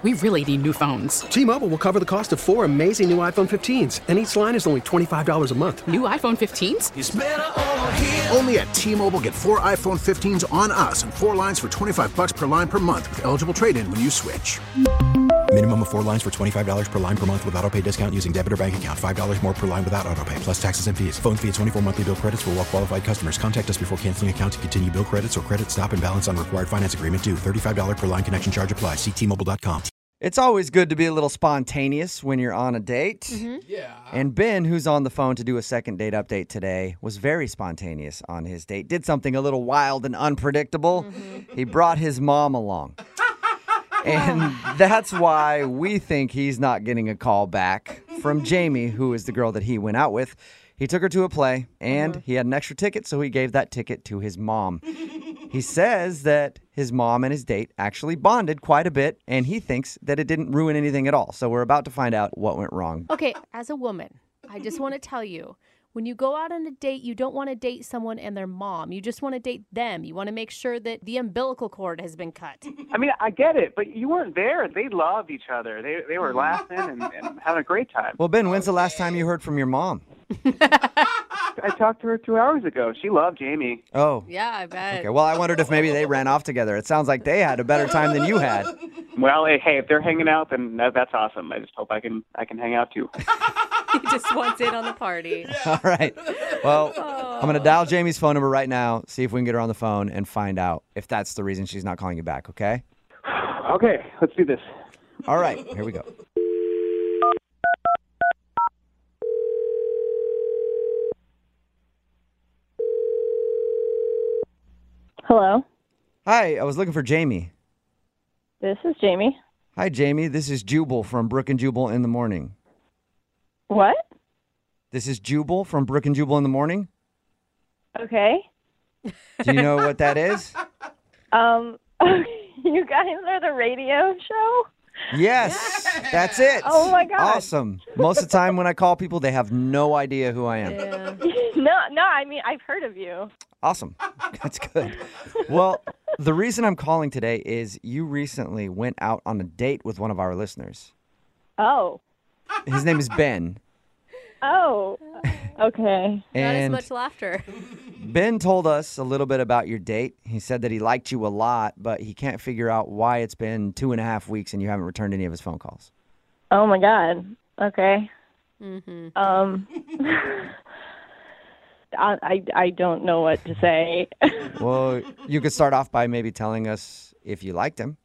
We really need new phones. T-Mobile will cover the cost of 4 amazing new iPhone 15s, and each line is only $25 a month. New iPhone 15s? It's better over here. Only at T-Mobile, get 4 iPhone 15s on us and 4 lines for $25 per line per month with eligible trade-in when you switch. Minimum of 4 lines for $25 per line per month with autopay discount using debit or bank account. $5 more per line without autopay, plus taxes and fees. Phone fee at 24 monthly bill credits for well-qualified customers. Contact us before canceling account to continue bill credits or credit stop and balance on required finance agreement due. $35 per line connection charge applies. See T-Mobile.com. It's always good to be a little spontaneous when you're on a date. Mm-hmm. Yeah. And Ben, who's on the phone to do a second date update today, was very spontaneous on his date. Did something a little wild and unpredictable. Mm-hmm. He brought his mom along. And that's why we think he's not getting a call back from Jamie, who is the girl that he went out with. He took her to a play, and he had an extra ticket, so he gave that ticket to his mom. He says that his mom and his date actually bonded quite a bit, and he thinks that it didn't ruin anything at all. So we're about to find out what went wrong. Okay, as a woman, I just want to tell you, when you go out on a date, you don't want to date someone and their mom. You just want to date them. You want to make sure that the umbilical cord has been cut. I mean, I get it, but you weren't there. They loved each other. They were laughing and having a great time. Well, Ben, when's the last time you heard from your mom? I talked to her 2 hours ago. She loved Jamie. Oh. Yeah, I bet. Okay, well, I wondered if maybe they ran off together. It sounds like they had a better time than you had. Well, hey, if they're hanging out, then that's awesome. I just hope I can hang out too. He just wants in on the party. All right. Well, I'm going to dial Jamie's phone number right now, see if we can get her on the phone and find out if that's the reason she's not calling you back, okay? Okay, let's do this. All right, here we go. Hello. Hi, I was looking for Jamie. This is Jamie. Hi, Jamie. This is Jubal from Brook and Jubal in the Morning. What? This is Jubal from Brook and Jubal in the Morning. Okay. Do you know what that is? You guys are the radio show? Yes, that's it. Oh, my God. Awesome. Most of the time when I call people, they have no idea who I am. Yeah. No, I mean, I've heard of you. Awesome. That's good. Well, the reason I'm calling today is you recently went out on a date with one of our listeners. Oh. His name is Ben. Oh. Okay. Not as And much laughter. Ben told us a little bit about your date. He said that he liked you a lot, but he can't figure out why it's been 2.5 weeks and you haven't returned any of his phone calls. Oh, my God. Okay. Mm-hmm. I don't know what to say. Well, you could start off by maybe telling us if you liked him.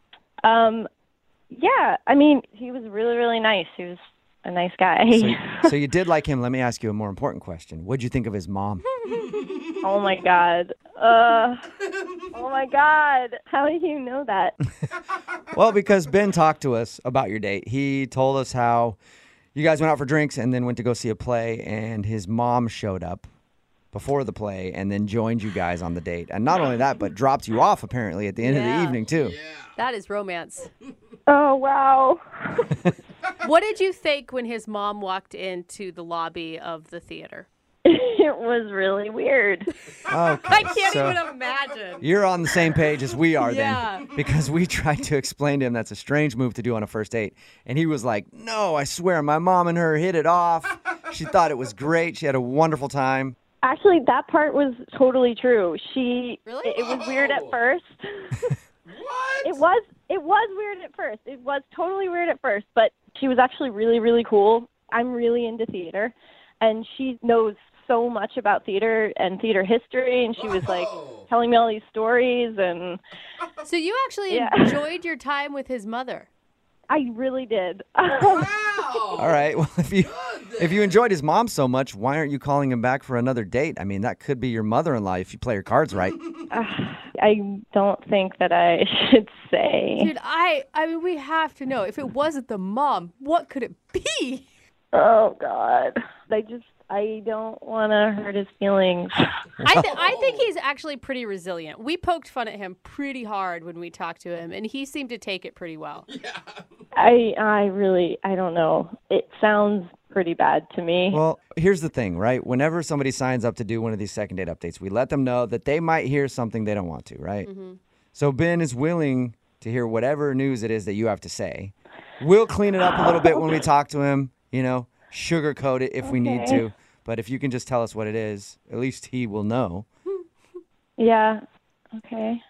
Yeah, I mean, he was really, really nice. He was a nice guy. So you did like him. Let me ask you a more important question. What'd you think of his mom? Oh, my God. Oh, my God. How do you know that? Well, because Ben talked to us about your date. He told us how you guys went out for drinks and then went to go see a play, and his mom showed up before the play and then joined you guys on the date. And not only that, but dropped you off apparently at the end of the evening, too. That is romance. Oh, wow. What did you think when his mom walked into the lobby of the theater? It was really weird. Okay, I can't so even imagine. you're on the same page as we are Yeah. then. Because we tried to explain to him that's a strange move to do on a first date. And he was like, no, I swear, my mom and her hit it off. She thought it was great. She had a wonderful time. Actually, that part was totally true. Really? It was weird at first. What? It was weird at first. It was totally weird at first, but she was actually really, really cool. I'm really into theater, and she knows so much about theater and theater history, and she was like telling me all these stories, and So you actually Yeah. enjoyed your time with his mother. I really did. Wow. All right. Well, if you enjoyed his mom so much, why aren't you calling him back for another date? I mean, that could be your mother-in-law if you play your cards right. I don't think that I should say. Dude, I mean, we have to know. If it wasn't the mom, what could it be? Oh, God. I don't want to hurt his feelings. I think he's actually pretty resilient. We poked fun at him pretty hard when we talked to him, and he seemed to take it pretty well. I don't know. It sounds pretty bad to me. Well, here's the thing, right? Whenever somebody signs up to do one of these second date updates, we let them know that they might hear something they don't want to, right? Mm-hmm. So Ben is willing to hear whatever news it is that you have to say. We'll clean it up a little bit when we talk to him, sugarcoat it if we need to. But if you can just tell us what it is, at least he will know. Yeah. Okay.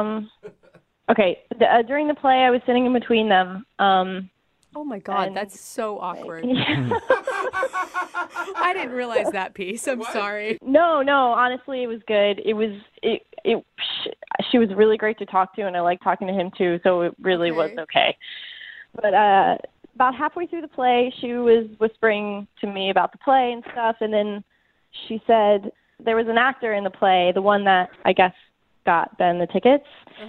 During the play, I was sitting in between them. Oh my God, that's so awkward. I didn't realize that piece. I'm sorry. No. Honestly, it was good. She was really great to talk to, and I liked talking to him too. So it really was okay. But about halfway through the play, she was whispering to me about the play and stuff, and then she said there was an actor in the play, the one that I guess got Ben the tickets,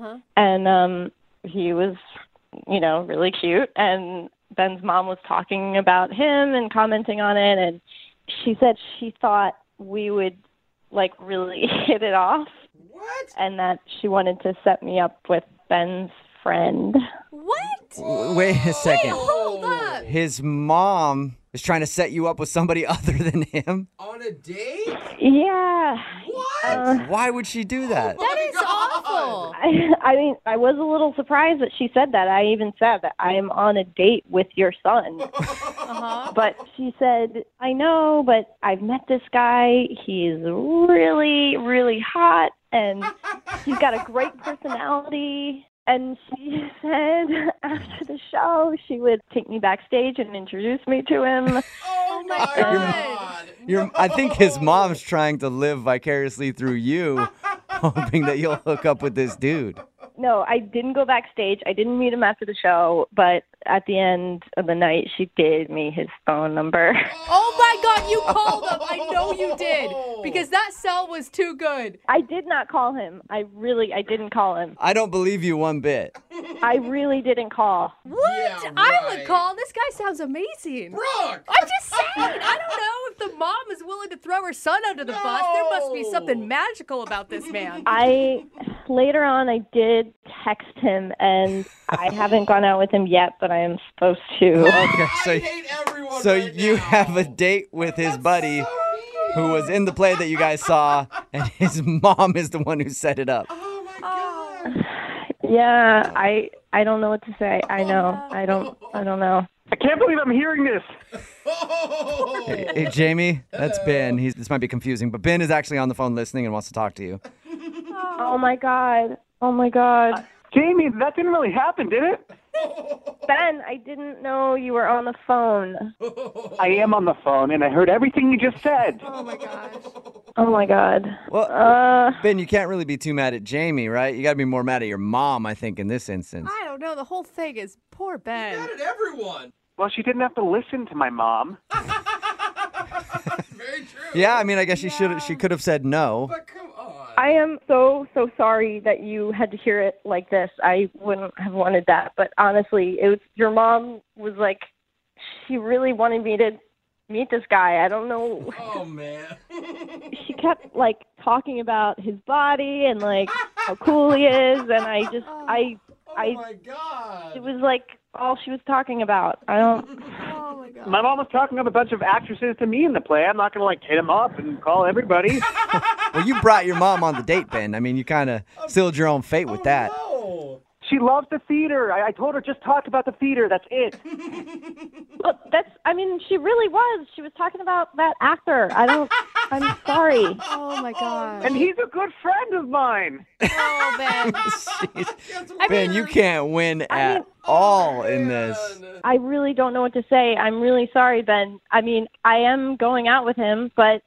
and he was, really cute, and Ben's mom was talking about him and commenting on it, and she said she thought we would, really hit it off. What? And that she wanted to set me up with Ben's friend. What? Wait a second. Wait, hold up. His mom is trying to set you up with somebody other than him? On a date? Yeah. What? Why would she do that? That is awful. I mean, I was a little surprised that she said that. I even said that I am on a date with your son. But she said, I know, but I've met this guy. He's really, really hot, and he's got a great personality. And she said after the show, she would take me backstage and introduce me to him. Oh my God. I think his mom's trying to live vicariously through you, hoping that you'll hook up with this dude. No, I didn't go backstage. I didn't meet him after the show, but at the end of the night, she gave me his phone number. Oh my God, you called him. I know you did, because that sell was too good. I did not call him. I didn't call him. I don't believe you one bit. I really didn't call. What? Yeah, I right. would call. This guy sounds amazing. Brooke! I'm just saying. I don't know if the mom is willing to throw her son under the bus. There must be something magical about this man. Later on, I did text him, and I haven't gone out with him yet, but I am supposed to. Okay, I hate everyone so right you now. have a date with his buddy who was in the play that you guys saw, and his mom is the one who set it up. Oh my God. Yeah, I don't know what to say. I know. I don't know. I can't believe I'm hearing this. Hey, Jamie, that's Ben. This might be confusing, but Ben is actually on the phone listening and wants to talk to you. Oh my God. Jamie, that didn't really happen, did it? Ben, I didn't know you were on the phone. I am on the phone, and I heard everything you just said. Oh my gosh. Oh my God. Well, Ben, you can't really be too mad at Jamie, right? You got to be more mad at your mom, I think, in this instance. I don't know. The whole thing is poor Ben. Mad at everyone. Well, she didn't have to listen to my mom. Very true. Yeah, I mean, I guess she could have said no. But come on. I am so sorry that you had to hear it like this. I wouldn't have wanted that. But honestly, your mom was like, she really wanted me to meet this guy. I don't know. Oh, man. She kept talking about his body and how cool he is. And I just, Oh, my God. it was all she was talking about. I don't. Oh my God. My mom was talking up a bunch of actresses to me in the play. I'm not going to hit them up and call everybody. Well, you brought your mom on the date, Ben. I mean, you kind of sealed your own fate with that. No. She loves the theater. I told her just talk about the theater. That's it. Well, she really was. She was talking about that actor. I'm sorry. Oh my gosh. And he's a good friend of mine. Oh, Ben. Jeez. Ben, you can't win at all in this. I really don't know what to say. I'm really sorry, Ben. I am going out with him, but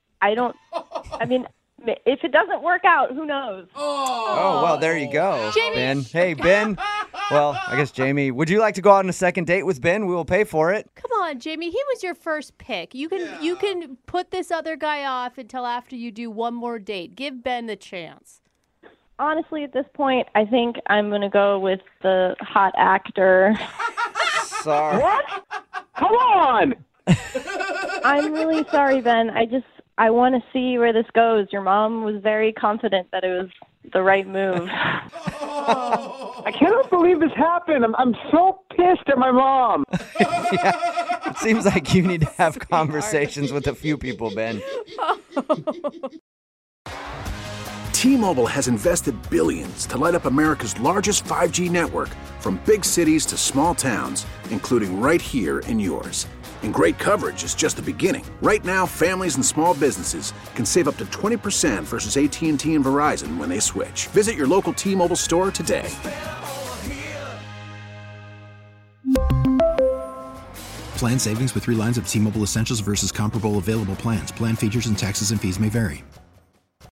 if it doesn't work out, who knows? Oh, well, there you go, Jamie. Ben. Hey, Ben. Well, I guess, Jamie, would you like to go out on a second date with Ben? We will pay for it. Come on, Jamie. He was your first pick. You can put this other guy off until after you do one more date. Give Ben the chance. Honestly, at this point, I think I'm going to go with the hot actor. Sorry. What? Come on. I'm really sorry, Ben. I want to see where this goes. Your mom was very confident that it was the right move. I cannot believe this happened. I'm so pissed at my mom. Yeah, it seems like you need to have conversations with a few people, Ben. T-Mobile has invested billions to light up America's largest 5G network, from big cities to small towns, including right here in yours. And great coverage is just the beginning. Right now, families and small businesses can save up to 20% versus AT&T and Verizon when they switch. Visit your local T-Mobile store today. Plan savings with 3 lines of T-Mobile Essentials versus comparable available plans. Plan features and taxes and fees may vary.